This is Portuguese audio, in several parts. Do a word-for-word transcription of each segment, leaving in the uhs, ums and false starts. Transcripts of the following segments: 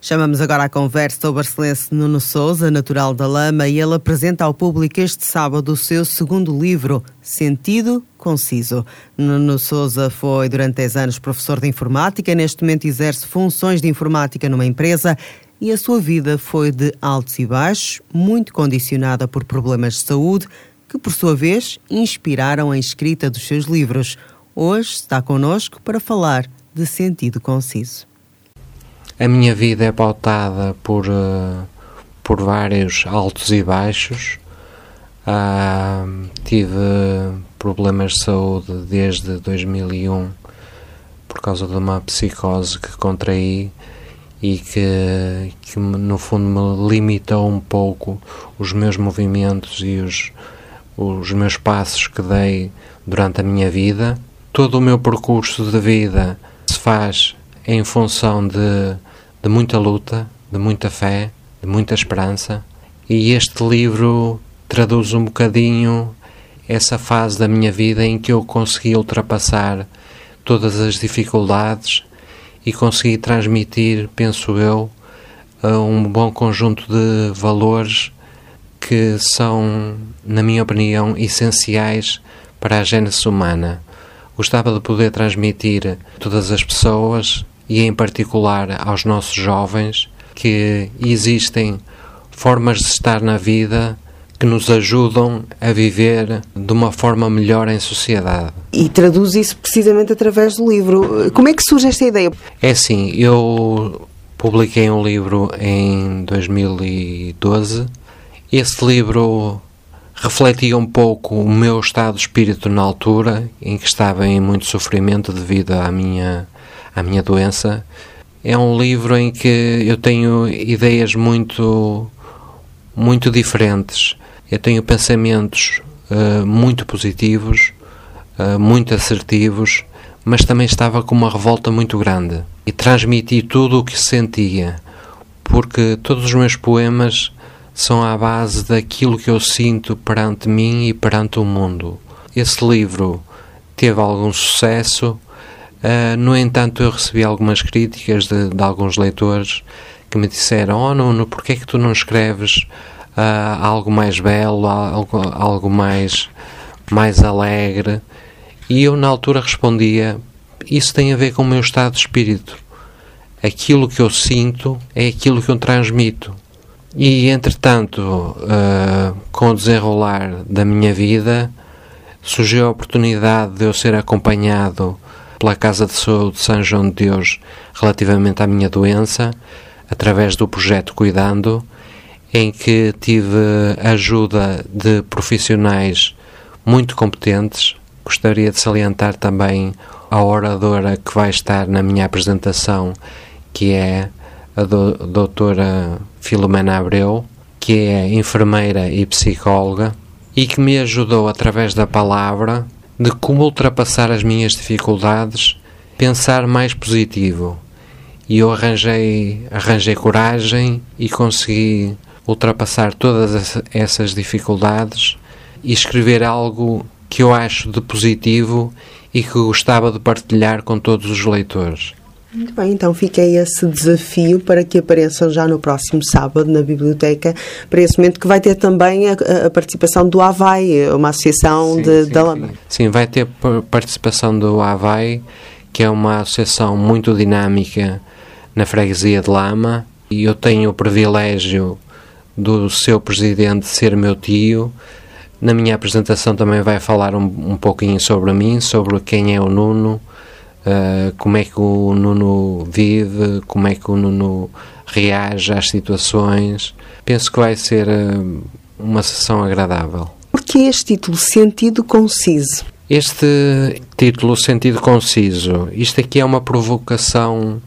Chamamos agora à conversa o barcelense Nuno Sousa, natural da Lama, e ele apresenta ao público este sábado o seu segundo livro, Sentido Conciso. Nuno Sousa foi durante dez anos professor de informática, neste momento exerce funções de informática numa empresa e a sua vida foi de altos e baixos, muito condicionada por problemas de saúde, que por sua vez inspiraram a escrita dos seus livros. Hoje está connosco para falar de Sentido Conciso. A minha vida é pautada por, uh, por vários altos e baixos. Uh, tive problemas de saúde desde dois mil e um por causa de uma psicose que contraí e que, que no fundo me limitou um pouco os meus movimentos e os, os meus passos que dei durante a minha vida. Todo o meu percurso de vida se faz em função de de muita luta, de muita fé, de muita esperança, e este livro traduz um bocadinho essa fase da minha vida em que eu consegui ultrapassar todas as dificuldades e consegui transmitir, penso eu, um bom conjunto de valores que são, na minha opinião, essenciais para a gênese humana. Gostava de poder transmitir a todas as pessoas, e em particular aos nossos jovens, que existem formas de estar na vida que nos ajudam a viver de uma forma melhor em sociedade. E traduz isso precisamente através do livro. Como é que surge esta ideia? É assim, eu publiquei um livro em dois mil e doze. Esse livro refletia um pouco o meu estado de espírito na altura, em que estava em muito sofrimento devido à minha a minha doença. É um livro em que eu tenho ideias muito, muito diferentes. Eu tenho pensamentos uh, muito positivos, uh, muito assertivos, mas também estava com uma revolta muito grande. E transmiti tudo o que sentia, porque todos os meus poemas são à base daquilo que eu sinto perante mim e perante o mundo. Esse livro teve algum sucesso. Uh, no entanto, eu recebi algumas críticas de, de alguns leitores que me disseram: oh Nuno, porquê é que tu não escreves uh, algo mais belo, algo, algo mais, mais alegre? E eu na altura respondia: isso tem a ver com o meu estado de espírito. Aquilo que eu sinto é aquilo que eu transmito. E entretanto, uh, com o desenrolar da minha vida, surgiu a oportunidade de eu ser acompanhado pela Casa de Saúde de São João de Deus relativamente à minha doença, através do projeto Cuidando, em que tive ajuda de profissionais muito competentes. Gostaria de salientar também a oradora que vai estar na minha apresentação, que é a do, doutora Filomena Abreu, que é enfermeira e psicóloga, e que me ajudou através da palavra de como ultrapassar as minhas dificuldades, pensar mais positivo. E eu arranjei, arranjei coragem e consegui ultrapassar todas essas dificuldades e escrever algo que eu acho de positivo e que gostava de partilhar com todos os leitores. Muito bem, então fica aí esse desafio para que apareçam já no próximo sábado na biblioteca, para esse momento que vai ter também a, a participação do AVAI, uma associação sim, de, sim, da Lama. Sim. sim, vai ter participação do AVAI, que é uma associação muito dinâmica na freguesia de Lama, e eu tenho o privilégio do seu presidente ser meu tio. Na minha apresentação também vai falar um, um pouquinho sobre mim, sobre quem é o Nuno, Uh, como é que o Nuno vive, como é que o Nuno reage às situações. Penso que vai ser uh, uma sessão agradável. Por que este título, Sentido Conciso? Este título, Sentido Conciso, isto aqui é uma provocação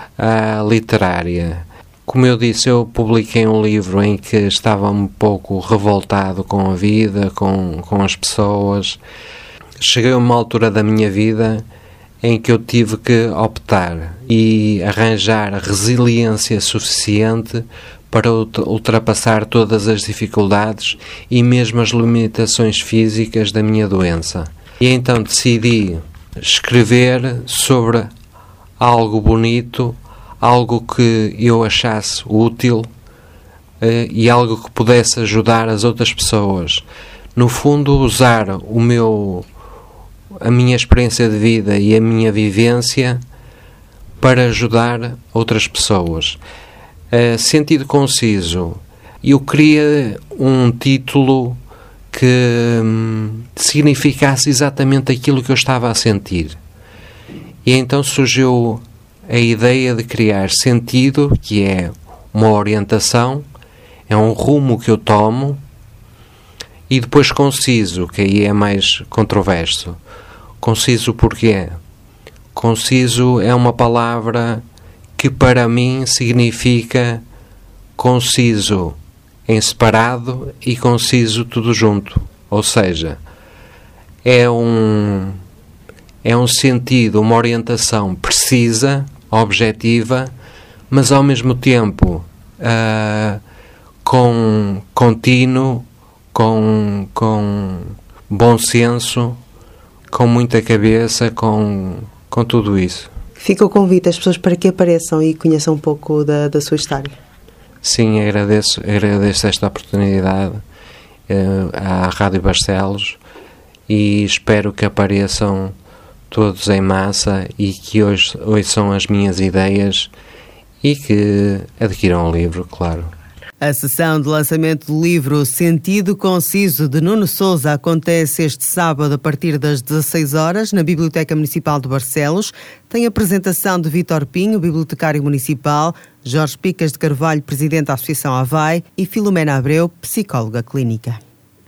uh, literária. Como eu disse, eu publiquei um livro em que estava um pouco revoltado com a vida, com, com as pessoas. Cheguei a uma altura da minha vida em que eu tive que optar e arranjar resiliência suficiente para ultrapassar todas as dificuldades e mesmo as limitações físicas da minha doença. E então decidi escrever sobre algo bonito, algo que eu achasse útil uh, e algo que pudesse ajudar as outras pessoas. No fundo, usar o meu, a minha experiência de vida e a minha vivência para ajudar outras pessoas. Uh, sentido conciso. Eu queria um título que hum, significasse exatamente aquilo que eu estava a sentir. E então surgiu a ideia de criar sentido, que é uma orientação, é um rumo que eu tomo, e depois conciso, que aí é mais controverso. Conciso porquê? Conciso é uma palavra que para mim significa conciso em separado e conciso tudo junto. Ou seja, é um, é um sentido, uma orientação precisa, objetiva, mas ao mesmo tempo uh, com contínuo, com, com bom senso, com muita cabeça, com, com tudo isso. Fica o convite às pessoas para que apareçam e conheçam um pouco da, da sua história. Sim, agradeço, agradeço esta oportunidade uh, à Rádio Barcelos e espero que apareçam todos em massa e que hoje ouçam as minhas ideias e que adquiram o livro, claro. A sessão de lançamento do livro Sentido Conciso, de Nuno Sousa, acontece este sábado a partir das dezasseis horas na Biblioteca Municipal de Barcelos. Tem apresentação de Vítor Pinho, bibliotecário municipal, Jorge Picas de Carvalho, presidente da Associação A V A I, e Filomena Abreu, psicóloga clínica.